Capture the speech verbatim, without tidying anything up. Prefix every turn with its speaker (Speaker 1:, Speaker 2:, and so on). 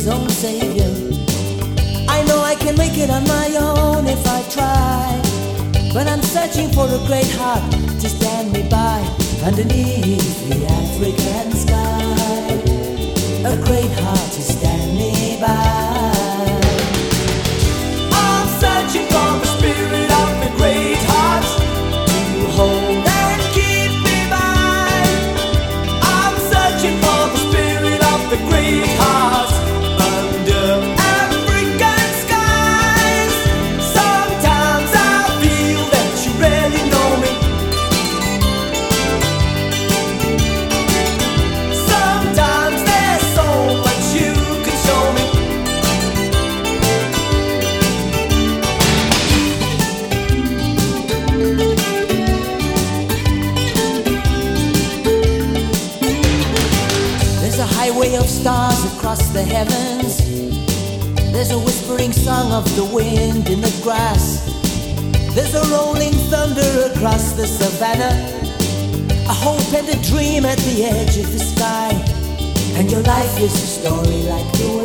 Speaker 1: his own savior. I know I can make it on my own if I try, but I'm searching for a great heart to stand me by underneath the African sky. A great heart to stand me by. I'm searching for the spirit of the great heart to hold and keep me by. I'm searching for the spirit of the great heart under African skies. Sometimes I feel that you really know me. Sometimes there's so much you can show me. There's a highway of stars across the heavens. There's a whispering song of the wind in the grass. There's a rolling thunder across the savannah. A hope and a dream at the edge of the sky. And your life is a story like the